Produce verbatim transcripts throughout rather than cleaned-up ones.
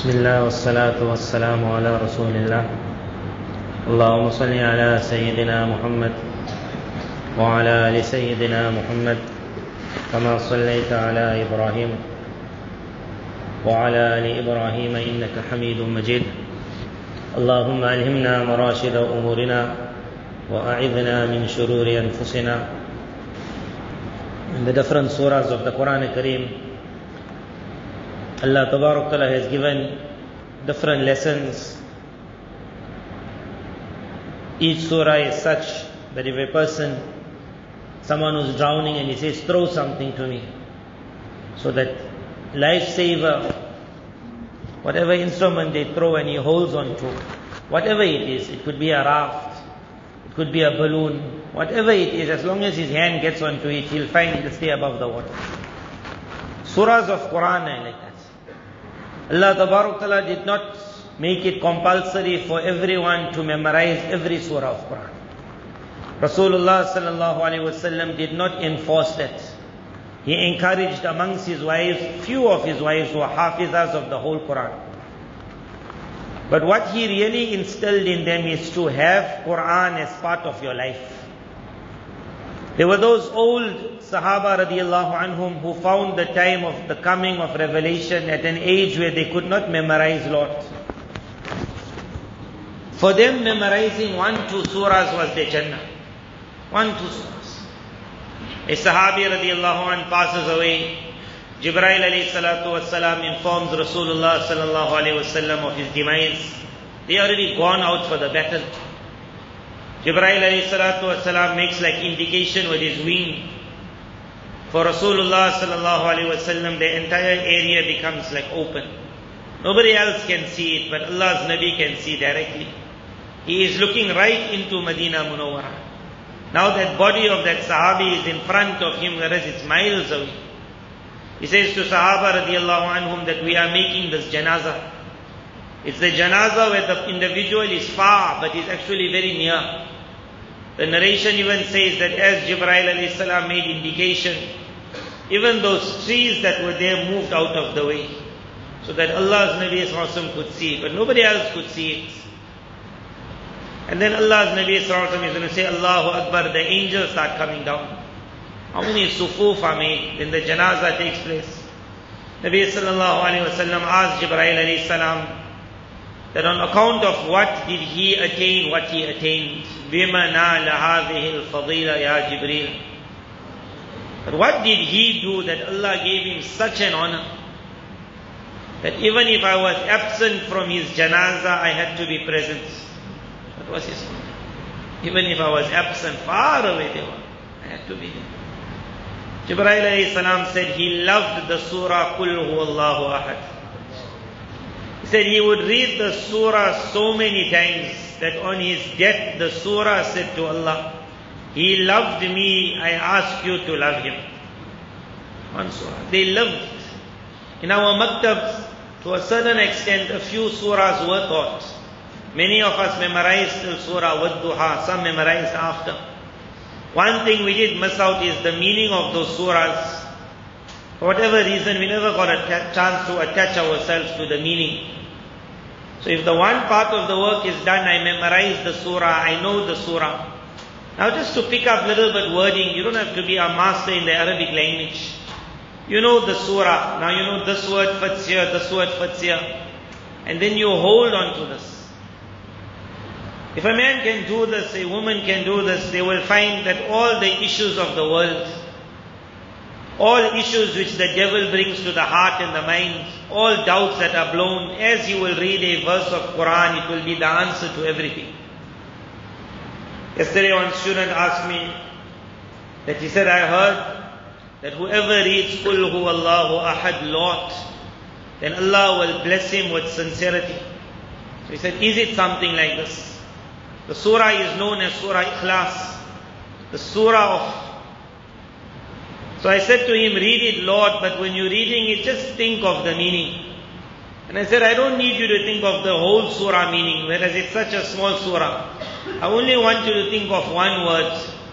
بسم الله والصلاة والسلام على رسول الله اللهم صل على سيدنا محمد وعلى آل سيدنا محمد كما صليت على إبراهيم وعلى آل إبراهيم إنك حميد مجيد اللهم ألهمنا مراشد أمورنا وأعذنا من شرور أنفسنا. In the different surahs of the Quran Kareem, Allah Tabarak Ta'ala has given different lessons. Each surah is such that if a person, someone who's drowning and he says, throw something to me, so that lifesaver, whatever instrument they throw and he holds on to, whatever it is, it could be a raft, it could be a balloon, whatever it is, as long as his hand gets onto it, he'll find he'll stay above the water. Surahs of Quran are like that. Allah Tabarak Ta'ala did not make it compulsory for everyone to memorize every surah of Quran. Rasulullah Sallallahu Alaihi Wasallam did not enforce that. He encouraged amongst his wives, few of his wives who were hafizas of the whole Quran. But what he really instilled in them is to have Quran as part of your life. There were those old Sahaba radiallahu anhum who found the time of the coming of revelation at an age where they could not memorize lot. For them, memorizing one, two surahs was their Jannah. One, two surahs. A Sahabi radiallahu anh passes away. Jibreel alayhi salatu wasalam informs Rasulullah sallallahu alayhi wasallam of his demise. They already gone out for the battle. Jibreel alayhi salatu wasalam makes like indication with his wing. For Rasulullah sallallahu alayhi wasallam, the entire area becomes like open. Nobody else can see it, but Allah's Nabi can see directly. He is looking right into Medina Munawwara. Now that body of that Sahabi is in front of him, whereas it's miles away. He says to Sahaba radiallahu anhum that we are making this janazah. It's the janazah where the individual is far, but is actually very near. The narration even says that as Jibreel alayhi salam made indication, even those trees that were there moved out of the way, so that Allah's Nabi sallallahu alaihi wasallam could see it, but nobody else could see it. And then Allah's Nabi sallallahu alaihi wasallam is going to say, Allahu Akbar, the angels start coming down. How many sufuf are made? Then the janazah takes place. Nabi sallallahu alaihi wasallam asked Jibreel alayhi salam that on account of what did he attain what he attained? Bima nala hadhihi al-fadila ya Jibreel. But what did he do that Allah gave him such an honor that even if I was absent from his janazah, I had to be present? What was his honor? Even if I was absent, far away they were, I had to be there. Jibreel alayhi salam said he loved the surah Qul Huwallahu Ahad. He said he would read the surah so many times that on his death the surah said to Allah, he loved me, I ask you to love him. One surah. They loved. In our maktabs, to a certain extent, a few surahs were taught. Many of us memorized the surah Wad-Duha, some memorized after. One thing we did miss out is the meaning of those surahs. For whatever reason, we never got a t- chance to attach ourselves to the meaning. So if the one part of the work is done, I memorize the surah, I know the surah. Now just to pick up a little bit wording, you don't have to be a master in the Arabic language. You know the surah. Now you know this word fits here, this word fits here. And then you hold on to this. If a man can do this, a woman can do this, they will find that all the issues of the world, all issues which the devil brings to the heart and the mind, all doubts that are blown, as you will read a verse of Quran, it will be the answer to everything. Yesterday one student asked me that he said, I heard that whoever reads Qul Huwallahu Ahad lot, then Allah will bless him with sincerity. So he said, is it something like this? The surah is known as Surah Ikhlas, the surah of. So I said to him, read it, Lord, but when you're reading it, just think of the meaning. And I said, I don't need you to think of the whole surah meaning, whereas it's such a small surah. I only want you to think of one word.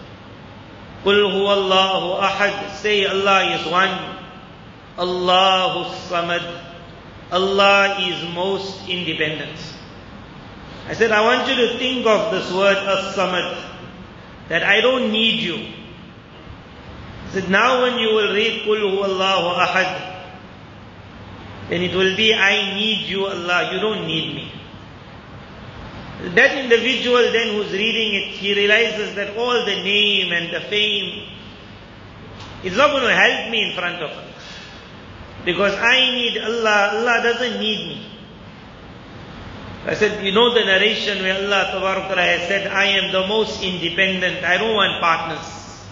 Qul Huwallahu Ahad. Say Allah is one. Allahu Samad. Allah is most independent. I said, I want you to think of this word as-samad, that I don't need you. I said, now when you will read Qul huwallahu ahad, then it will be, I need you, Allah, you don't need me. That individual then who's reading it, he realizes that all the name and the fame is not going to help me in front of Allah. Because I need Allah, Allah doesn't need me. I said, you know the narration where Allah Tabarak Ta'ala has said, I am the most independent, I don't want partners.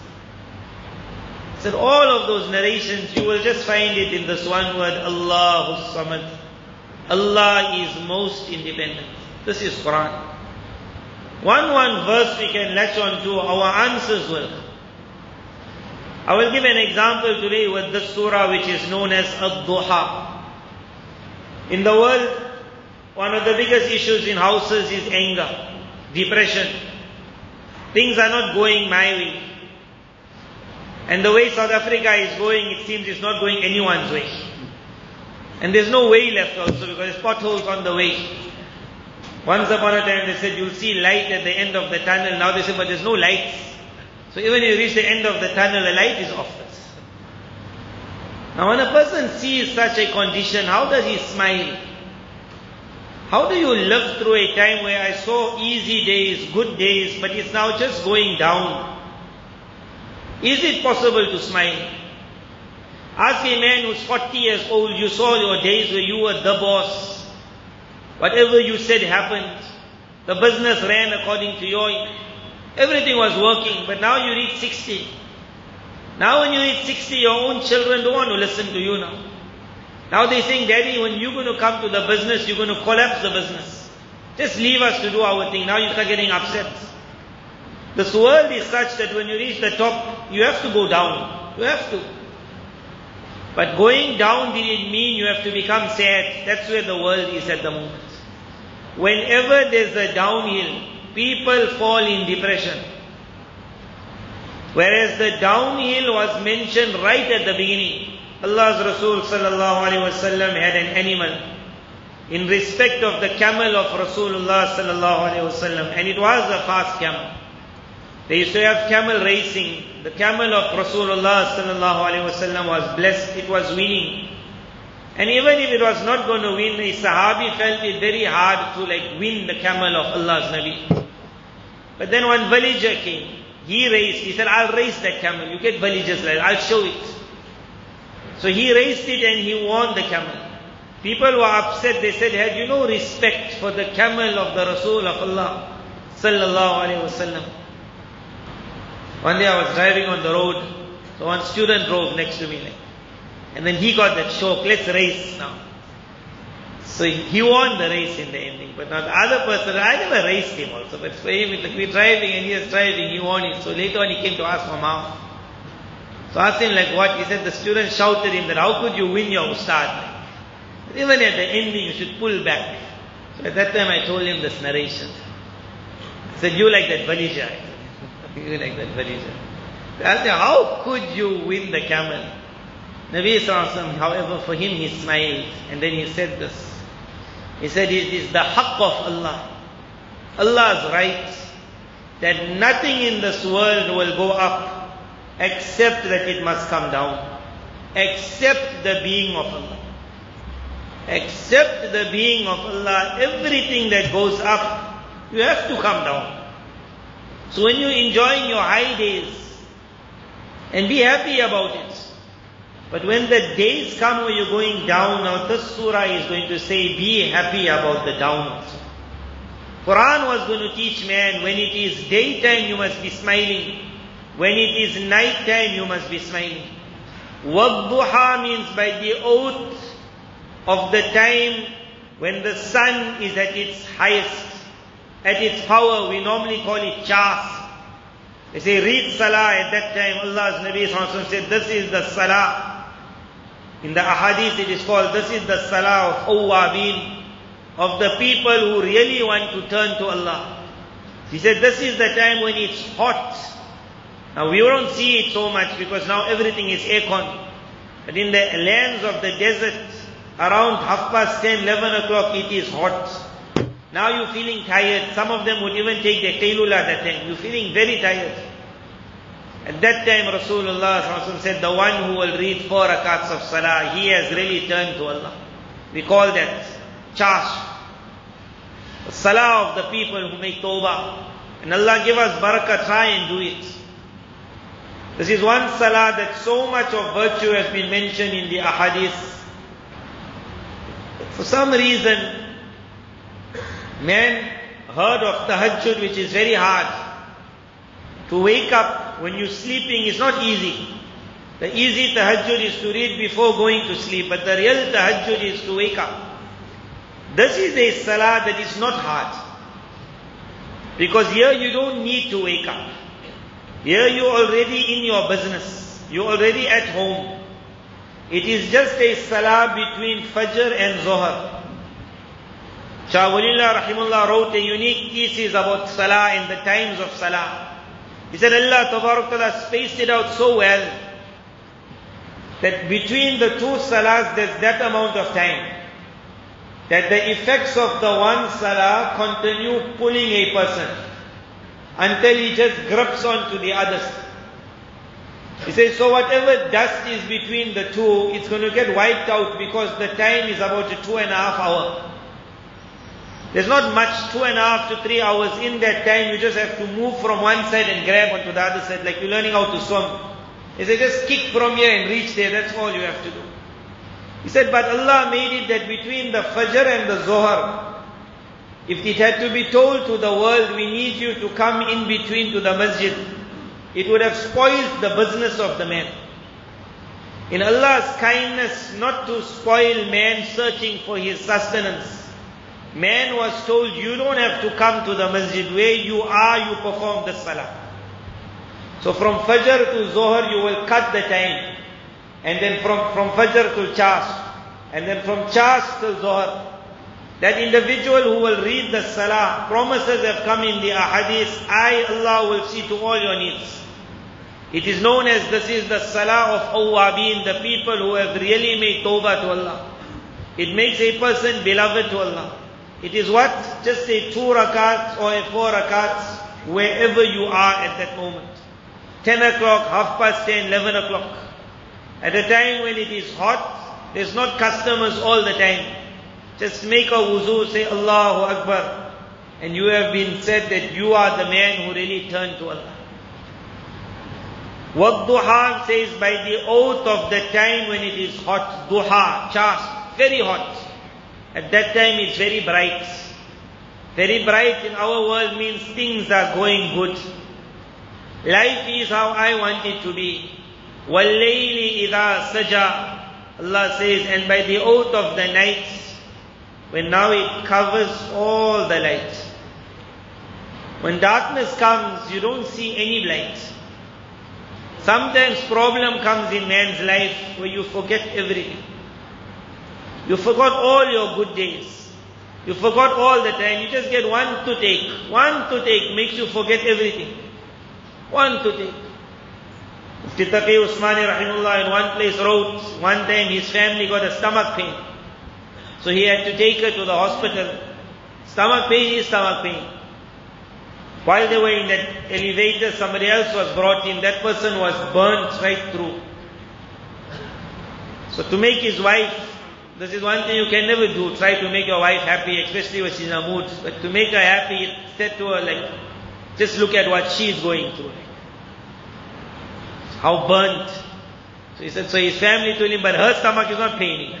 I said, all of those narrations, you will just find it in this one word, Allahu Samad. Allah is most independent. This is Quran. One one verse we can latch on to, our answers will come. I will give an example today with this surah which is known as Ad-Duha. In the world, one of the biggest issues in houses is anger, depression. Things are not going my way. And the way South Africa is going, it seems it's not going anyone's way. And there's no way left also because there's potholes on the way. Once upon a time they said you'll see light at the end of the tunnel. Now they say, but there's no lights. So even when you reach the end of the tunnel, the light is off. Now when a person sees such a condition, how does he smile? How do you live through a time where I saw easy days, good days, but it's now just going down? Is it possible to smile? Ask a man who's forty years old, you saw your days where you were the boss. Whatever you said happened. The business ran according to your... Everything was working, but now you reach sixty. Now when you reach sixty, your own children don't want to listen to you now. Now they're saying, Daddy, when you're going to come to the business, you're going to collapse the business. Just leave us to do our thing. Now you start getting upset. This world is such that when you reach the top, you have to go down. You have to. But going down didn't mean you have to become sad. That's where the world is at the moment. Whenever there's a downhill, people fall in depression. Whereas the downhill was mentioned right at the beginning. Allah's Rasul sallallahu alaihi wasallam had an animal in respect of the camel of Rasulullah sallallahu alaihi wasallam, and it was a fast camel. They used to have camel racing. The camel of Rasulullah sallallahu alaihi wasallam was blessed. It was winning. And even if it was not going to win, the Sahabi felt it very hard to like win the camel of Allah's Nabi. But then one villager came. He raced. He said, I'll race that camel. You get villagers like that. I'll show it. So he raced it and he won the camel. People were upset. They said, had you no respect for the camel of the Rasul of Allah sallallahu alaihi wasallam? One day I was driving on the road. So one student drove next to me. Like, and then he got that shock. Let's race now. So he won the race in the ending. But now the other person, I never raced him also. But for him, it's like we're driving and he was driving, he won it. So later on he came to ask for Mama. So I asked him like what? He said the student shouted him that how could you win your ustad? Even at the ending you should pull back. So at that time I told him this narration. I said, you like that villager. You like that villager. I asked him, how could you win the camel? Nabi Sallallahu Alaihi Wasallam, however, for him he smiled and then he said this. He said, it is the haqq of Allah. Allah's right that nothing in this world will go up except that it must come down. Except the being of Allah. Except the being of Allah, everything that goes up, you have to come down. So when you're enjoying your high days, and be happy about it. But when the days come where you're going down, now this surah is going to say, be happy about the down also. Quran was going to teach man, when it is daytime you must be smiling. When it is nighttime you must be smiling. Wadduha means by the oath of the time when the sun is at its highest, at its power. We normally call it chas. They say read salah at that time. Allah's Nabi Sallallahu Alaihi Wasallam said this is the salah. In the ahadith it is called, this is the salah of awwabin, of the people who really want to turn to Allah. He said this is the time when it's hot. Now we don't see it so much because now everything is aircon. But in the lands of the desert, around half past ten, eleven o'clock, it is hot. Now you're feeling tired. Some of them would even take their qailula that time. You're feeling very tired. At that time, Rasulullah said, the one who will read four rakats of salah, he has really turned to Allah. We call that charsh. The salah of the people who make tawbah. And Allah give us barakah, try and do it. This is one salah that so much of virtue has been mentioned in the ahadith. For some reason, man heard of tahajjud, which is very hard. To wake up when you're sleeping is not easy. The easy tahajjud is to read before going to sleep, but the real tahajjud is to wake up. This is a salah that is not hard. Because here you don't need to wake up. Here you're already in your business. You're already at home. It is just a salah between Fajr and Zohar. Shah Walillah Rahimullah wrote a unique thesis about salah and the times of salah. He said Allah Tabarak Ta'ala spaced it out so well that between the two salahs there's that amount of time that the effects of the one salah continue pulling a person until he just grips on to the others. He says, so whatever dust is between the two, it's going to get wiped out because the time is about a two and a half hour. There's not much, two and a half to three hours. In that time, you just have to move from one side and grab onto the other side, like you're learning how to swim. He said, just kick from here and reach there, that's all you have to do. He said, but Allah made it that between the Fajr and the Zohar, if it had to be told to the world, we need you to come in between to the masjid, it would have spoiled the business of the man. In Allah's kindness, not to spoil man searching for his sustenance, man was told, you don't have to come to the masjid. Where you are, you perform the salah. So from Fajr to Zohar, you will cut the time. And then from, from Fajr to Charsh. And then from Charsh to Zohar. That individual who will read the salah, promises have come in the ahadith, I, Allah, will see to all your needs. It is known as this is the salah of awwabin, the people who have really made tawbah to Allah. It makes a person beloved to Allah. It is what? Just a two rakats or a four rakats, wherever you are at that moment. Ten o'clock, half past ten, eleven o'clock. At a time when it is hot, there's not customers all the time. Just make a wuzu, say Allahu Akbar, and you have been said that you are the man who really turned to Allah. What duha says, by the oath of the time when it is hot, duha, charsh, very hot. At that time it's very bright. Very bright in our world means things are going good. Life is how I want it to be. وَاللَّيْلِ إِذَا سَجَى, Allah says, and by the oath of the night, when now it covers all the light. When darkness comes, you don't see any light. Sometimes problem comes in man's life where you forget everything. You forgot all your good days. You forgot all the time. You just get one toothache. One toothache makes you forget everything. One toothache. Mufti Taqi Usmani Rahimullah in one place wrote, one time his family got a stomach pain. So he had to take her to the hospital. Stomach pain is stomach pain. While they were in that elevator, somebody else was brought in. That person was burnt right through. So to make his wife, this is one thing you can never do. Try to make your wife happy, especially when she's in a mood. But to make her happy, he said to her, like, just look at what she's going through. How burnt. So he said, so his family told him, but her stomach is not paining.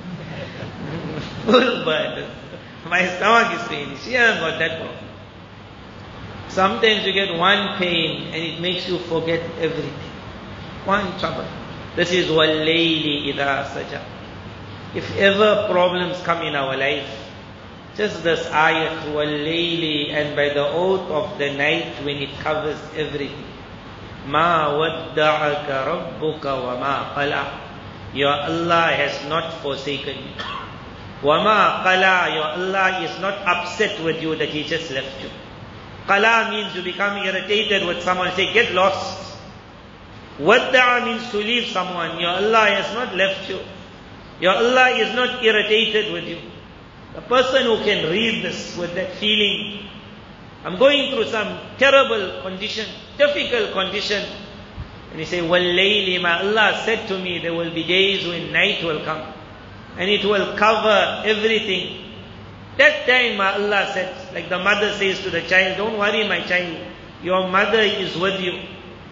Full burnt. My stomach is paining. She hasn't got that problem. Sometimes you get one pain and it makes you forget everything. One trouble. This is وَاللَّيْلِ إِذَا سَجَى. If ever problems come in our life, just this ayat, وَاللَّيْلِ, and by the oath of the night when it covers everything. مَا وَدَّعَكَ رَبُّكَ وَمَا قَلَى. Your Allah has not forsaken you. وَمَا قَلَى. Your Allah is not upset with you that He just left you. Qala means you become irritated with someone, say, get lost. Wadda'a means to leave someone. Your Allah has not left you. Your Allah is not irritated with you. The person who can read this with that feeling, I'm going through some terrible condition, difficult condition. And he say, وَاللَّيْلِ, my Allah said to me, there will be days when night will come. And it will cover everything. That time my Allah said, like the mother says to the child, don't worry my child, your mother is with you.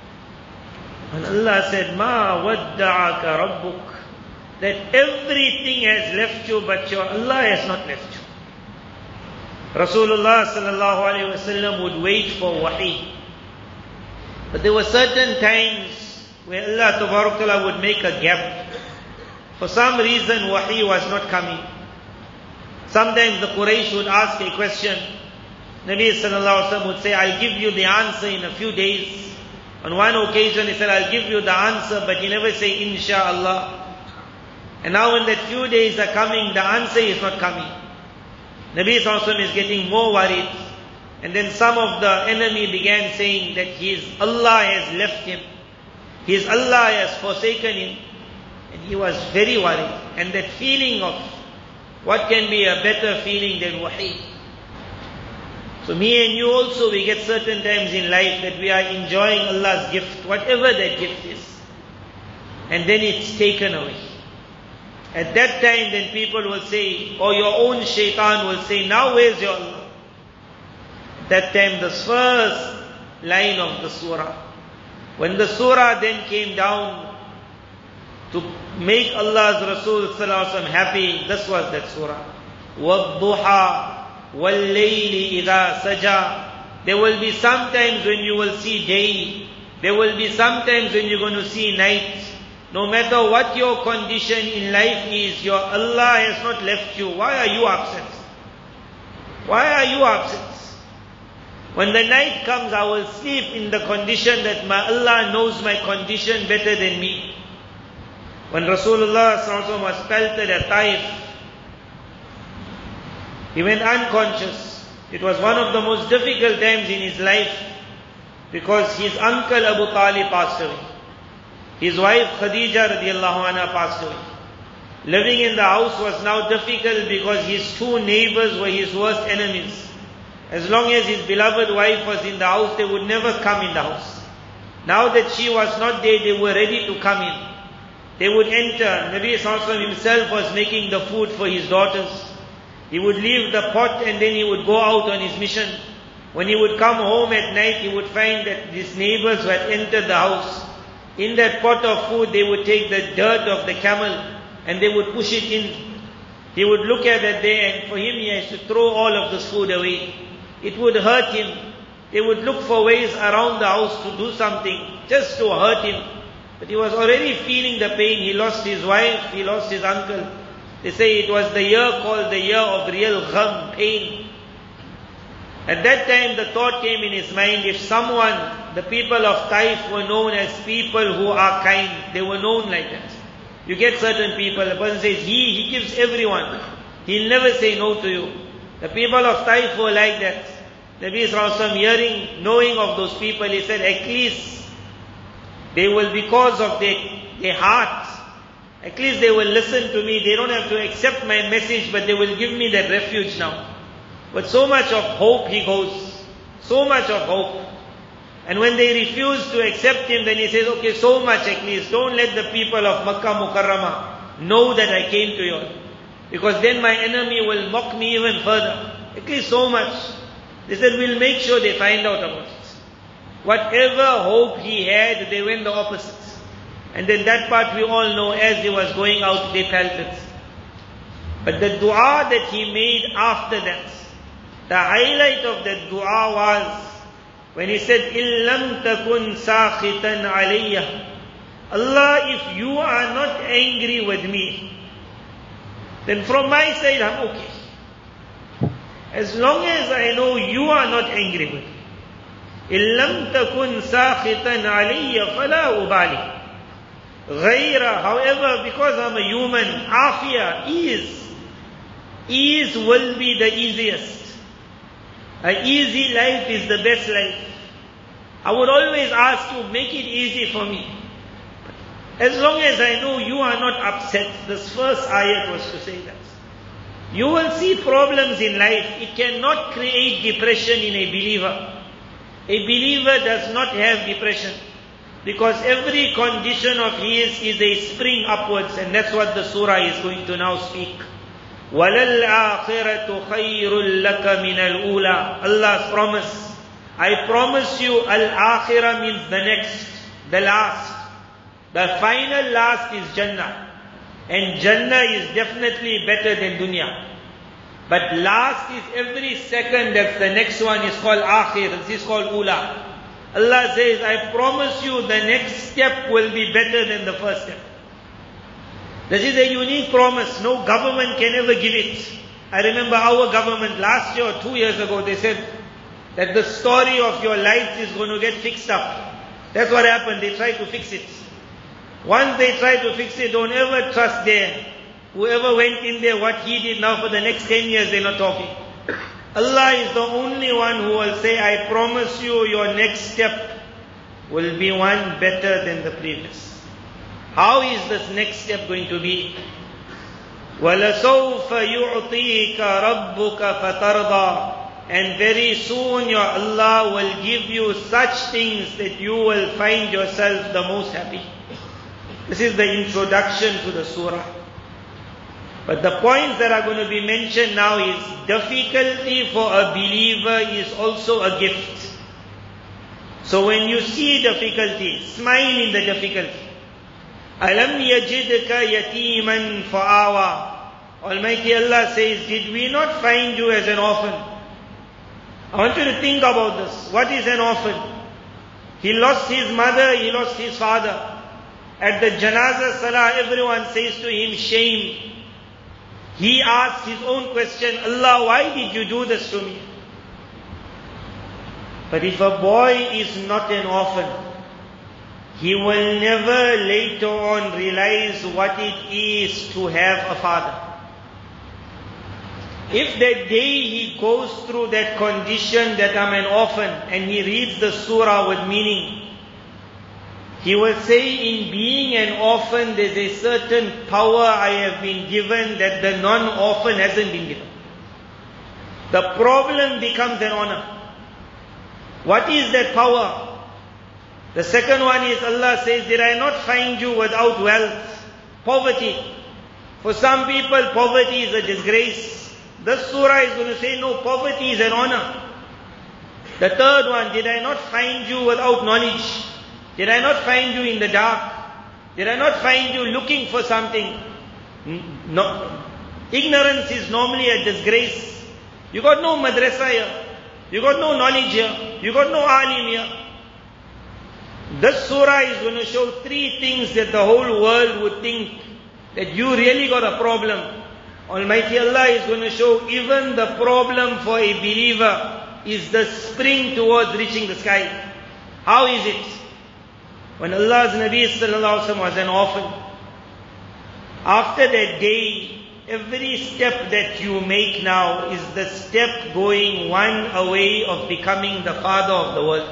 And Allah said, مَا وَدَّعَكَ رَبُّكَ, that everything has left you, but your Allah has not left you. Rasulullah sallallahu alayhi wa sallam would wait for wahi. But there were certain times where Allah Tabarak Ta'ala would make a gap. For some reason wahi was not coming. Sometimes the Quraysh would ask a question. Nabi sallallahu alayhi wa sallam would say, I'll give you the answer in a few days. On one occasion he said, I'll give you the answer, but he never say, Insha'Allah. And now when that few days are coming, the answer is not coming. Nabi sallallahu alayhi wa sallam is getting more worried. And then some of the enemy began saying that his Allah has left him. His Allah has forsaken him. And he was very worried. And that feeling of, what can be a better feeling than wahi? So me and you also, we get certain times in life that we are enjoying Allah's gift, whatever that gift is. And then it's taken away. At that time then people will say, or your own shaitan will say, now where's your Allah? That time the first line of the surah. When the surah then came down to make Allah's Rasul sallallahu alaihi wasallam happy, this was that surah. وَالضُّحَى وَاللَّيْلِ إِذَا سَجَى. There will be some times when you will see day. There will be some times when you're going to see night. No matter what your condition in life is, your Allah has not left you. Why are you upset? Why are you upset? When the night comes, I will sleep in the condition that my Allah knows my condition better than me. When Rasulullah sallallahu alaihi wasallam was pelted at Taif, he went unconscious. It was one of the most difficult times in his life because his uncle Abu Talib passed away. His wife Khadija radiallahu anha passed away. Living in the house was now difficult because his two neighbors were his worst enemies. As long as his beloved wife was in the house, they would never come in the house. Now that she was not there, they were ready to come in. They would enter. Nabi sallallahu alaihi wasallam himself was making the food for his daughters. He would leave the pot and then he would go out on his mission. When he would come home at night, he would find that his neighbors who had entered the house, in that pot of food, they would take the dirt of the camel and they would push it in. He would look at that day and for him he has to throw all of this food away. It would hurt him. They would look for ways around the house to do something just to hurt him. But he was already feeling the pain. He lost his wife, he lost his uncle. They say it was the year called the year of real gham, pain. At that time the thought came in his mind, if someone, the people of Taif were known as people who are kind, they were known like that. You get certain people, the person says, he, he gives everyone. He'll never say no to you. The people of Taif were like that. Nabi sallallahu alaihi wasallam, hearing, knowing of those people, he said, at least they will, because of their, their heart, at least they will listen to me. They don't have to accept my message, but they will give me that refuge now. But so much of hope he goes. So much of hope. And when they refuse to accept him, then he says, okay, so much at least. Don't let the people of Makkah Mukarramah know that I came to you. Because then my enemy will mock me even further. At least so much. They said, we'll make sure they find out about it. Whatever hope he had, they went the opposite. And then that part we all know, as he was going out, they felt it. But the dua that he made after that, the highlight of that dua was, when he said, إِلَّمْ تَكُنْ سَاخِطًا عَلَيَّ. Allah, if you are not angry with me, then from my side I'm okay. As long as I know you are not angry with me. إِلَّمْ تَكُنْ سَاخِطًا عَلَيَّ فَلَا أُبَالِي. غَيْرَ, however, because I'm a human, afia, ease. Ease will be the easiest. An easy life is the best life. I would always ask you, make it easy for me. As long as I know you are not upset, this first ayat was to say that. You will see problems in life. It cannot create depression in a believer. A believer does not have depression, because every condition of his is a spring upwards, and that's what the surah is going to now speak. وَلَلْآخِرَةُ خَيْرٌ لَكَ مِنَ الْأُولَى. Allah's promise. I promise you, al-akhirah means the next, the last. The final last is Jannah. And Jannah is definitely better than dunya. But last is every second, that's the next one is called akhir, this is called ula. Allah says, I promise you the next step will be better than the first step. This is a unique promise. No government can ever give it. I remember our government last year or two years ago, they said that the story of your life is going to get fixed up. That's what happened. They tried to fix it. Once they try to fix it, don't ever trust there. Whoever went in there, what he did now for the next ten years, they're not talking. Allah is the only one who will say, I promise you your next step will be one better than the previous. How is this next step going to be? وَلَسَوْفَ يُعْطِيكَ رَبُّكَ فَتَرْضَى. And very soon your Allah will give you such things that you will find yourself the most happy. This is the introduction to the surah. But the points that are going to be mentioned now is difficulty for a believer is also a gift. So when you see difficulty, smile in the difficulty. Alam yajidka yatiman fa'awa. Almighty Allah says, did we not find you as an orphan? I want you to think about this. What is an orphan? He lost his mother, he lost his father. At the janazah salah, everyone says to him, shame. He asks his own question, Allah, why did you do this to me? But if a boy is not an orphan, he will never later on realize what it is to have a father. If that day he goes through that condition that I'm an orphan, and he reads the surah with meaning, he will say, in being an orphan, there's a certain power I have been given that the non-orphan hasn't been given. The problem becomes an honor. What is that power? The second one is, Allah says, did I not find you without wealth? Poverty. For some people, poverty is a disgrace. This surah is going to say, no, poverty is an honor. The third one, did I not find you without knowledge? Did I not find you in the dark? Did I not find you looking for something? No. Ignorance is normally a disgrace. You got no madrasa here. You got no knowledge here. You got no alim here. This surah is going to show three things that the whole world would think that you really got a problem. Almighty Allah is going to show even the problem for a believer is the spring towards reaching the sky. How is it? When Allah's Nabi sallallahu alaihi wasallam was an orphan, after that day, every step that you make now is the step going one away of becoming the father of the world.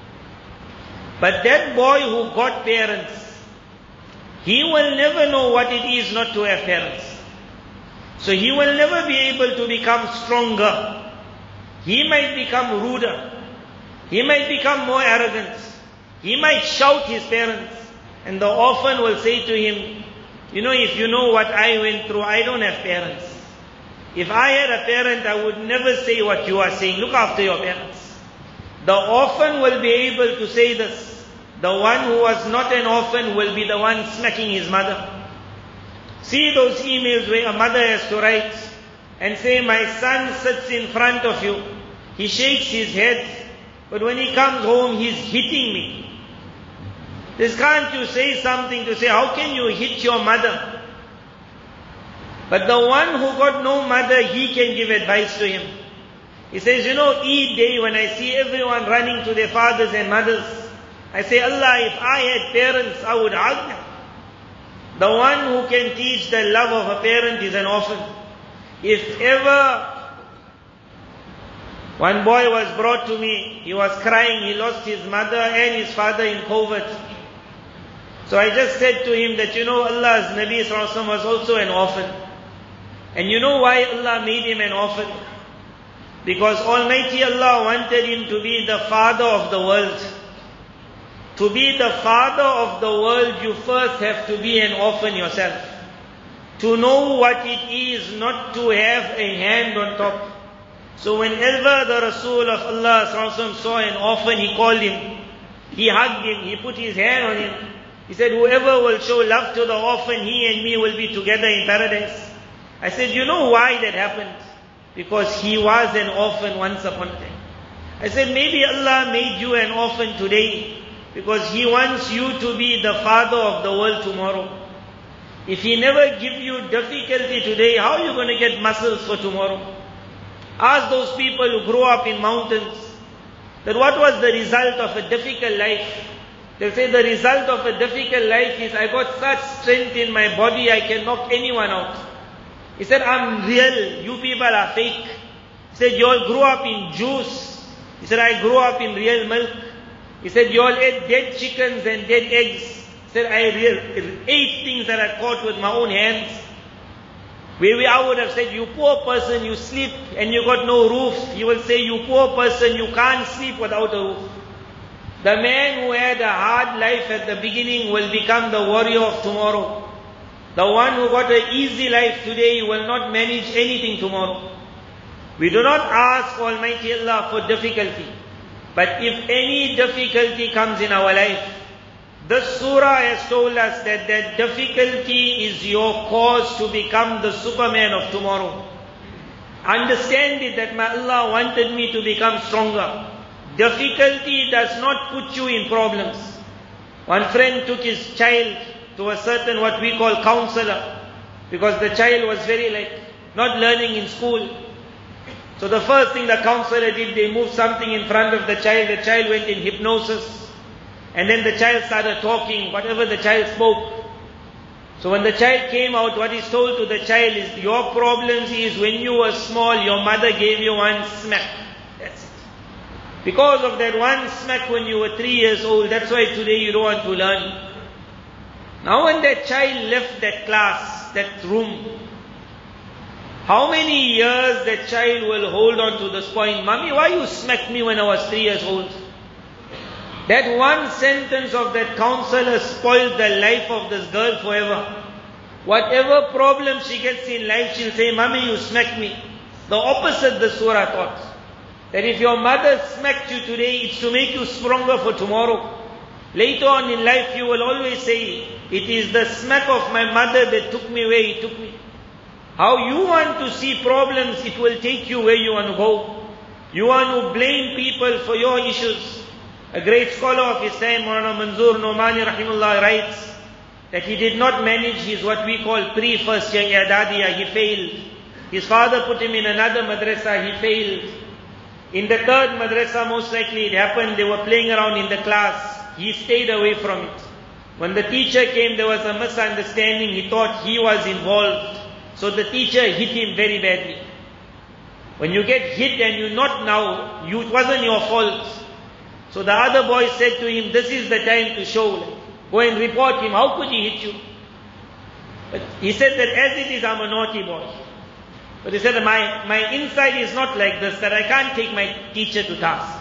But that boy who got parents, he will never know what it is not to have parents. So he will never be able to become stronger. He might become ruder. He might become more arrogant. He might shout his parents. And the orphan will say to him, you know, if you know what I went through, I don't have parents. If I had a parent, I would never say what you are saying. Look after your parents. The orphan will be able to say this. The one who was not an orphan will be the one smacking his mother. See those emails where a mother has to write and say, my son sits in front of you. He shakes his head, but when he comes home, he's hitting me. This can't you say something to say, how can you hit your mother? But the one who got no mother, he can give advice to him. He says, you know, each day when I see everyone running to their fathers and mothers, I say, Allah, if I had parents, I would hug them. The one who can teach the love of a parent is an orphan. If ever one boy was brought to me, he was crying, he lost his mother and his father in COVID. So I just said to him that, you know, Allah's Nabi sallallahu alaihi wasallam was also an orphan. And you know why Allah made him an orphan? Because Almighty Allah wanted him to be the father of the world. To be the father of the world, you first have to be an orphan yourself. To know what it is not to have a hand on top. So whenever the Rasul of Allah sallallahu alaihi wasallam saw an orphan, he called him. He hugged him, he put his hand on him. He said, whoever will show love to the orphan, he and me will be together in paradise. I said, you know why that happened? Because he was an orphan once upon a time. I said, maybe Allah made you an orphan today because He wants you to be the father of the world tomorrow. If He never give you difficulty today, how are you going to get muscles for tomorrow? Ask those people who grew up in mountains that what was the result of a difficult life. They'll say the result of a difficult life is I got such strength in my body I can knock anyone out. He said, I'm real, you people are fake. He said, you all grew up in juice. He said, I grew up in real milk. He said, you all ate dead chickens and dead eggs. He said, I ate things that I caught with my own hands. Maybe I would have said, you poor person, you sleep and you got no roof. He will say, you poor person, you can't sleep without a roof. The man who had a hard life at the beginning will become the warrior of tomorrow. The one who got an easy life today will not manage anything tomorrow. We do not ask Almighty Allah for difficulty. But if any difficulty comes in our life, this surah has told us that that difficulty is your cause to become the Superman of tomorrow. Understand it that my Allah wanted me to become stronger. Difficulty does not put you in problems. One friend took his child to a certain what we call counselor, because the child was very like not learning in school. So the first thing the counselor did, they moved something in front of the child. The child went in hypnosis. And then the child started talking, whatever the child spoke. So when the child came out, what is told to the child is, your problems is when you were small, your mother gave you one smack. That's it. Because of that one smack when you were three years old, that's why today you don't want to learn. Now when that child left that class, that room, how many years that child will hold on to this point? Mommy, why you smacked me when I was three years old? That one sentence of that counselor spoiled the life of this girl forever. Whatever problem she gets in life, she'll say, Mommy, you smacked me. The opposite the surah taught. That if your mother smacked you today, it's to make you stronger for tomorrow. Later on in life, you will always say, it is the smack of my mother that took me where he took me. How you want to see problems, it will take you where you want to go. You want to blame people for your issues. A great scholar of his time, Maulana Manzoor Nomani Rahimullah, writes that he did not manage his what we call pre-first year I'dadiyah, he failed. His father put him in another madrasa, he failed. In the third madrasa, most likely it happened, they were playing around in the class. He stayed away from it. When the teacher came, there was a misunderstanding. He thought he was involved. So the teacher hit him very badly. When you get hit and you not now, you, it wasn't your fault. So the other boy said to him, this is the time to show. Go and report him. How could he hit you? But he said that as it is, I'm a naughty boy. But he said, my, my inside is not like this, that I can't take my teacher to task.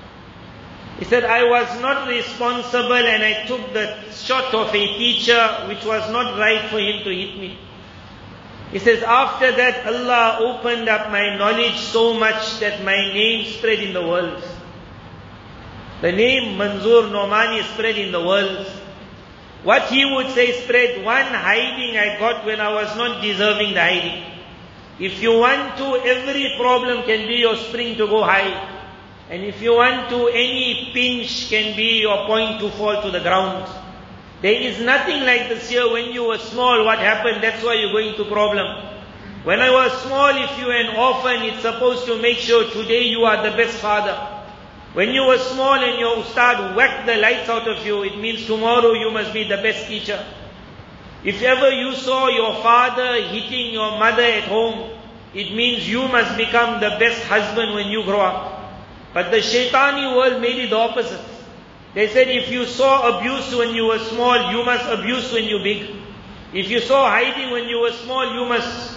He said, I was not responsible and I took the shot of a teacher which was not right for him to hit me. He says, after that Allah opened up my knowledge so much that my name spread in the world. The name Manzoor Nomani spread in the world. What he would say spread, one hiding I got when I was not deserving the hiding. If you want to, every problem can be your spring to go high. And if you want to, any pinch can be your point to fall to the ground. There is nothing like this here. When you were small, what happened? That's why you're going to problem. When I was small, if you were an orphan, it's supposed to make sure today you are the best father. When you were small and your ustad whacked the lights out of you, it means tomorrow you must be the best teacher. If ever you saw your father hitting your mother at home, it means you must become the best husband when you grow up. But the shaitani world made it the opposite. They said if you saw abuse when you were small, you must abuse when you're big. If you saw hiding when you were small, you must.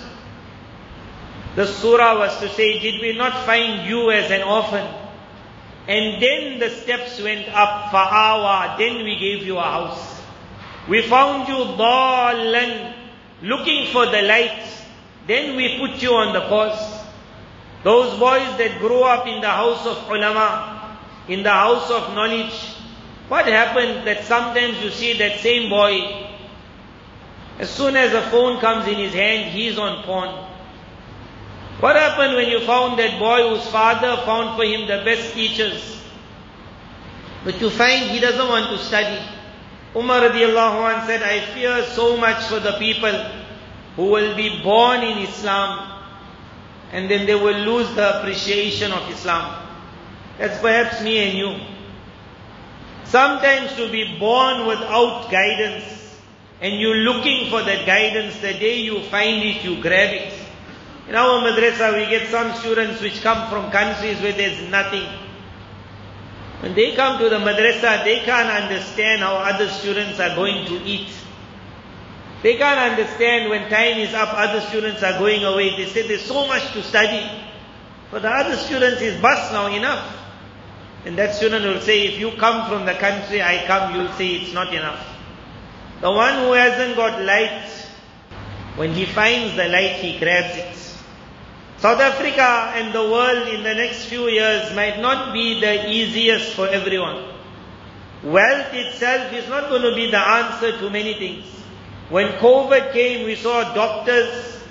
The surah was to say, did we not find you as an orphan? And then the steps went up, fa'awa, then we gave you a house. We found you dallan, looking for the light, then we put you on the course. Those boys that grew up in the house of ulama, in the house of knowledge, what happened that sometimes you see that same boy, as soon as a phone comes in his hand, he's on porn. What happened when you found that boy whose father found for him the best teachers? But you find he doesn't want to study. Umar radiallahu anh said, I fear so much for the people who will be born in Islam and then they will lose the appreciation of Islam. That's perhaps me and you. Sometimes to be born without guidance and you're looking for that guidance, the day you find it, you grab it. In our madrasa, we get some students which come from countries where there's nothing. When they come to the madrasa, they can't understand how other students are going to eat. They can't understand when time is up, other students are going away. They say there's so much to study. For the other students, it's bus now, enough. And that student will say, if you come from the country I come, you'll say it's not enough. The one who hasn't got light, when he finds the light, he grabs it. South Africa and the world in the next few years might not be the easiest for everyone. Wealth itself is not going to be the answer to many things. When COVID came, we saw doctors,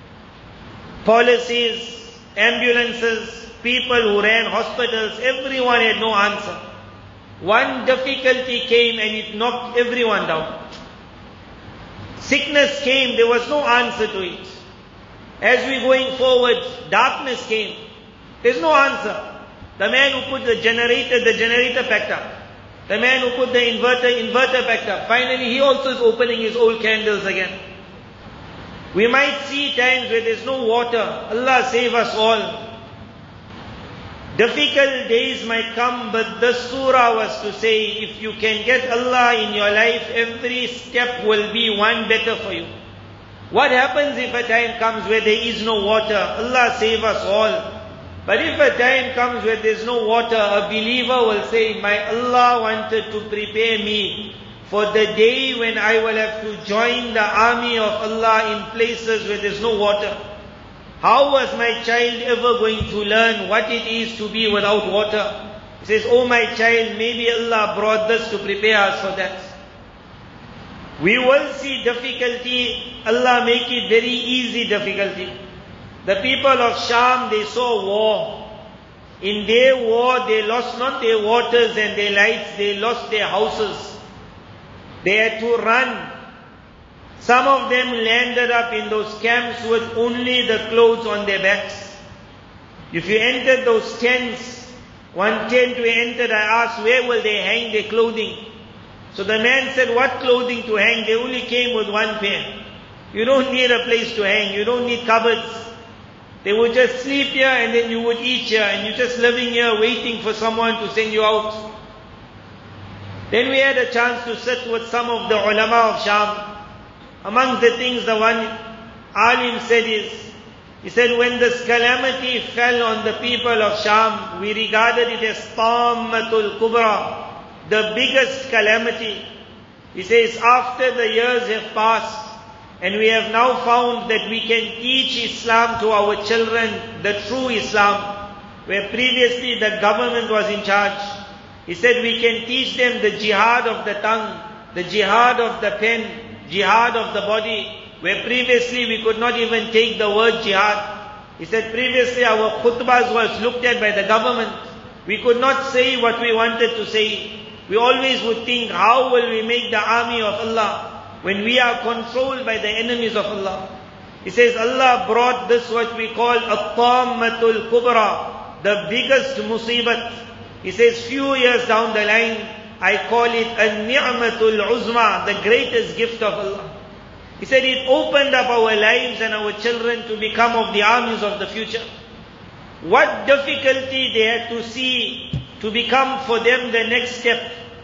policies, ambulances, people who ran hospitals, everyone had no answer. One difficulty came and it knocked everyone down. Sickness came, there was no answer to it. As we're going forward, darkness came. There's no answer. The man who put the generator, the generator packed up. The man who put the inverter, inverter packed up. Finally, he also is opening his old candles again. We might see times where there's no water. Allah save us all. Difficult days might come, but the surah was to say, if you can get Allah in your life, every step will be one better for you. What happens if a time comes where there is no water? Allah save us all. But if a time comes where there is no water, a believer will say, my Allah wanted to prepare me for the day when I will have to join the army of Allah in places where there is no water. How was my child ever going to learn what it is to be without water? He says, oh my child, maybe Allah brought this to prepare us for that. We will see difficulty, Allah make it very easy difficulty. The people of Sham, they saw war. In their war, they lost not their waters and their lights, they lost their houses. They had to run. Some of them landed up in those camps with only the clothes on their backs. If you entered those tents, one tent we entered, I asked, where will they hang their clothing? So the man said, what clothing to hang? They only came with one pair. You don't need a place to hang. You don't need cupboards. They would just sleep here and then you would eat here and you're just living here waiting for someone to send you out. Then we had a chance to sit with some of the ulama of Sham. Among the things the one alim said is, he said when this calamity fell on the people of Sham, we regarded it as Tammatul Kubra, the biggest calamity. He says, after the years have passed, and we have now found that we can teach Islam to our children, the true Islam, where previously the government was in charge. He said we can teach them the jihad of the tongue, the jihad of the pen, jihad of the body, where previously we could not even take the word jihad. He said previously our khutbahs was looked at by the government. We could not say what we wanted to say. We always would think, how will we make the army of Allah when we are controlled by the enemies of Allah? He says Allah brought this what we call at-tammatul kubra, the biggest musibat. He says few years down the line, I call it an-ni'matul uzma, the greatest gift of Allah. He said it opened up our lives and our children to become of the armies of the future. What difficulty they had to see to become for them the next step.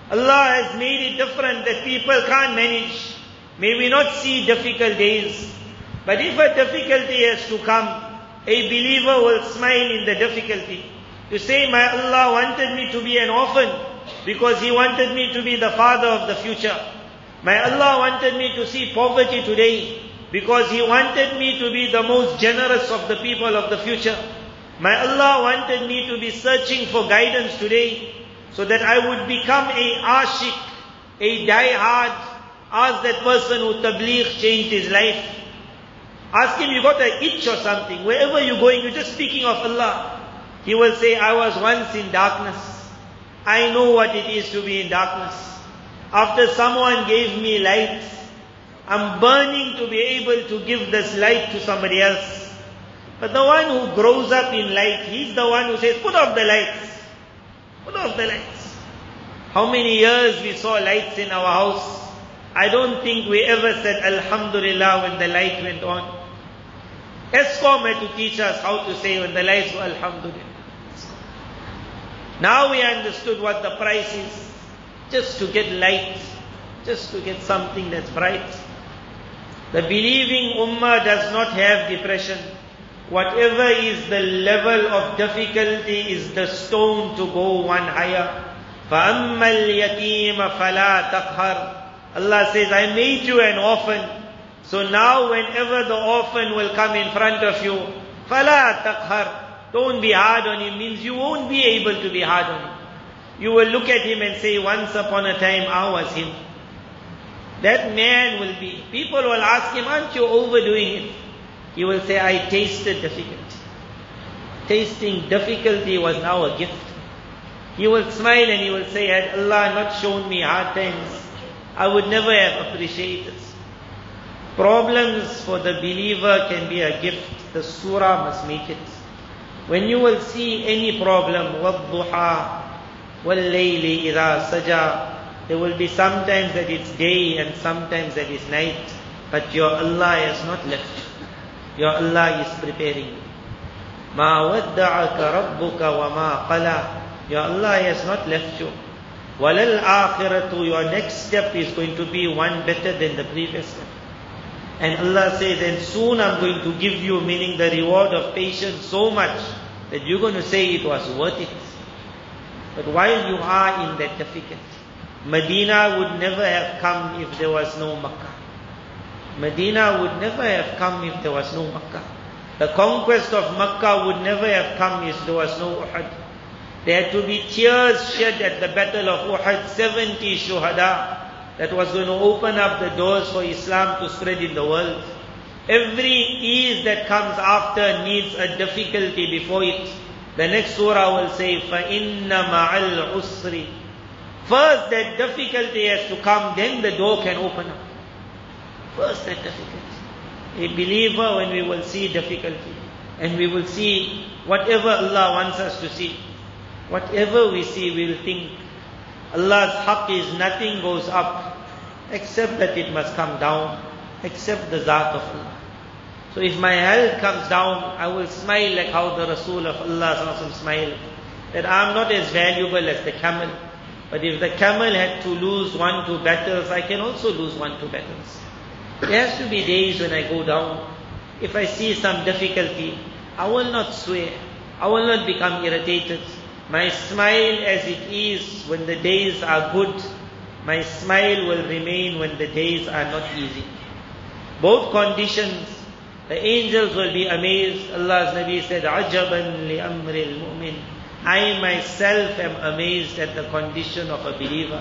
Allah has made it different that people can't manage. May we not see difficult days. But if a difficulty has to come, a believer will smile in the difficulty. To say, my Allah wanted me to be an orphan because He wanted me to be the father of the future. My Allah wanted me to see poverty today because He wanted me to be the most generous of the people of the future. My Allah wanted me to be searching for guidance today so that I would become a ashik, a die-hard. Ask that person who tabligh changed his life. Ask him, you got an itch or something. Wherever you're going, you're just speaking of Allah. He will say, I was once in darkness. I know what it is to be in darkness. After someone gave me light, I'm burning to be able to give this light to somebody else. But the one who grows up in light, he's the one who says, put off the lights. Put off the lights. How many years we saw lights in our house? I don't think we ever said Alhamdulillah when the light went on. ESCOM had to teach us how to say when the lights were Alhamdulillah. Now we understood what the price is. Just to get light. Just to get something that's bright. The believing ummah does not have depression. Whatever is the level of difficulty is the stone to go one higher. فَأَمَّا الْيَتِيمَ فَلَا تَقْهَرْ. Allah says, I made you an orphan. So now whenever the orphan will come in front of you, فَلَا تَقْهَرْ. Don't be hard on him, means you won't be able to be hard on him. You will look at him and say, once upon a time I was him. That man will be, people will ask him, aren't you overdoing it? He will say, I tasted difficulty. Tasting difficulty was now a gift. He will smile and he will say, had Allah not shown me hard times, I would never have appreciated. Problems for the believer can be a gift. The surah must make it. When you will see any problem, وَالضُّحَى وَاللَّيْلِ إِذَا سَجَى, there will be sometimes that it's day and sometimes that it's night. But your Allah has not left you. Your Allah is preparing you. مَا وَدَّعَكَ رَبُّكَ وَمَا قَلَى. Your Allah has not left you. وَلَلْآخِرَةُ. Your next step is going to be one better than the previous step. And Allah says, and soon I'm going to give you, meaning the reward of patience, so much that you're going to say it was worth it. But while you are in that difficulty, Medina would never have come if there was no Makkah. Medina would never have come if there was no Makkah. The conquest of Makkah would never have come if there was no Uhud. There had to be tears shed at the battle of Uhud, seventy shuhada. That was going to open up the doors for Islam to spread in the world. Every ease that comes after needs a difficulty before it. The next surah will say, فَإِنَّ مَعَ الْعُسْرِ. First that difficulty has to come, then the door can open up. First that difficulty. A believer, when we will see difficulty, and we will see whatever Allah wants us to see, whatever we see, we will think, Allah's haqq is nothing goes up except that it must come down, except the zat of Allah. So if my health comes down, I will smile like how the Rasul of Allah smiled. That I am not as valuable as the camel. But if the camel had to lose one, two battles, I can also lose one, two battles. There has to be days when I go down. If I see some difficulty, I will not swear. I will not become irritated. My smile as it is when the days are good, my smile will remain when the days are not easy. Both conditions, the angels will be amazed. Allah's Nabi said, عَجَبًا لِأَمْرِ الْمُؤْمِنِ. I myself am amazed at the condition of a believer.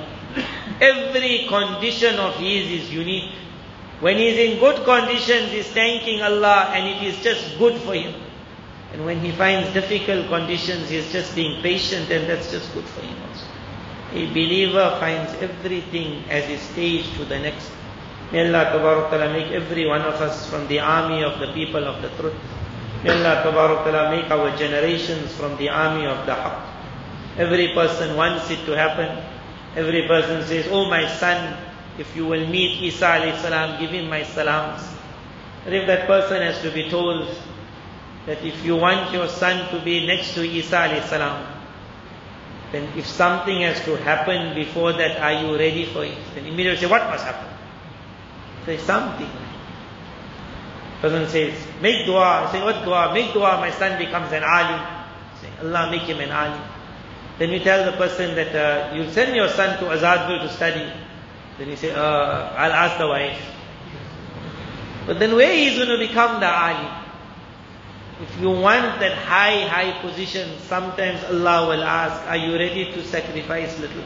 Every condition of his is unique. When he's in good conditions, he's thanking Allah and it is just good for him. And when he finds difficult conditions, he's just being patient and that's just good for him also. A believer finds everything as his stage to the next. May Allah Tabarak Ta'ala make every one of us from the army of the people of the truth. May Allah Tabarak Ta'ala make our generations from the army of the haqq. Every person wants it to happen. Every person says, oh my son, if you will meet Isa alayhi salam, give him my salams. But if that person has to be told that if you want your son to be next to Isa alayhi salam, then if something has to happen before that, are you ready for it? Then immediately say, what must happen? Say something. Person says, make dua. Say, what dua? Make dua, my son becomes an alim. Say, Allah make him an alim. Then you tell the person that uh, you'll send your son to Azadville to study. Then you say, uh, I'll ask the wife. But then where he's going to become the alim? If you want that high, high position, sometimes Allah will ask, are you ready to sacrifice little?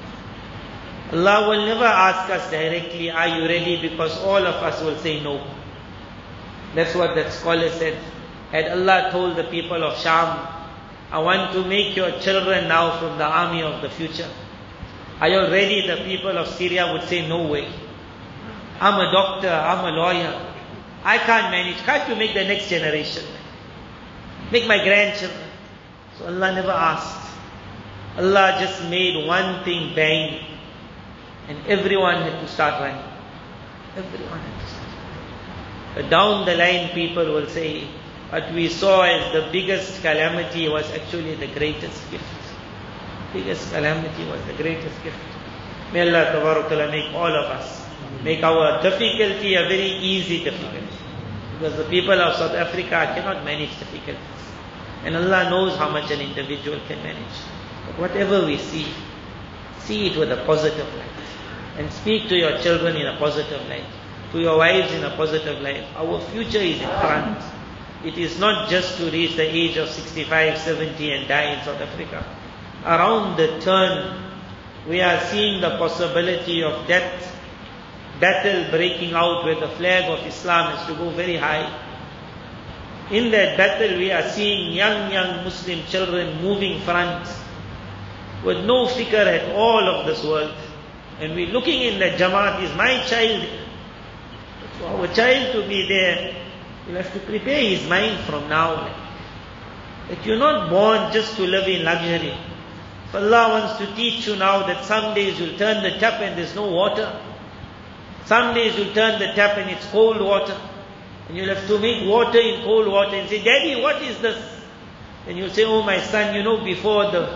Allah will never ask us directly, are you ready? Because all of us will say no. That's what that scholar said. Had Allah told the people of Sham, I want to make your children now from the army of the future, are you ready? The people of Syria would say, no way. I'm a doctor, I'm a lawyer. I can't manage. Can't you make the next generation? Make my grandchildren. So Allah never asked. Allah just made one thing bang, and everyone had to start running. Everyone had to start running. But down the line people will say, what we saw as the biggest calamity was actually the greatest gift. Biggest calamity was the greatest gift. May Allah Tabarakala make all of us, make our difficulty a very easy difficulty. Because the people of South Africa cannot manage difficulties. And Allah knows how much an individual can manage. But whatever we see, see it with a positive light. And speak to your children in a positive light. To your wives in a positive light. Our future is in front. It is not just to reach the age of sixty-five, seventy and die in South Africa. Around the turn, we are seeing the possibility of that battle breaking out where the flag of Islam is to go very high. In that battle, we are seeing young, young Muslim children moving front with no fikr at all of this world. And we're looking in the Jamaat, is my child? For our child to be there, you have to prepare his mind from now. That you're not born just to live in luxury. If Allah wants to teach you now that some days you'll turn the tap and there's no water. Some days you'll turn the tap and it's cold water. And you'll have to make water in cold water and say, Daddy, what is this? And you'll say, oh my son, you know before the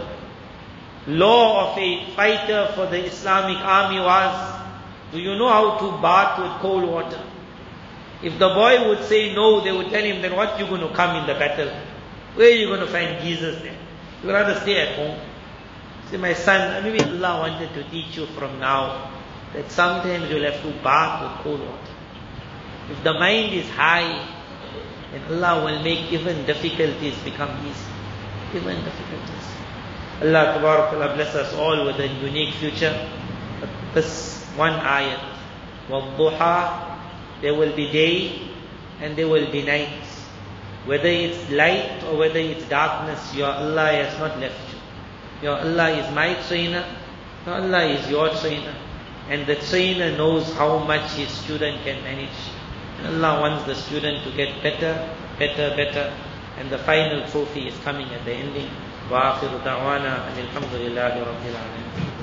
law of a fighter for the Islamic army was, do you know how to bath with cold water? If the boy would say no, they would tell him, then what are you going to come in the battle? Where are you going to find geysers there? You'd rather stay at home. Say, my son, maybe Allah wanted to teach you from now that sometimes you'll have to bath with cold water. If the mind is high, then Allah will make even difficulties become easy. Even difficulties. Allah Ta'ala bless us all with a unique future. But this one ayat, وَالضُّحَى, there will be day and there will be night. Whether it's light or whether it's darkness, your Allah has not left you. Your Allah is my trainer, your Allah is your trainer. And the trainer knows how much his student can manage. And Allah wants the student to get better, better, better. And the final trophy is coming at the ending. وآخر دعوانا أن الحمد لله رب العالمين.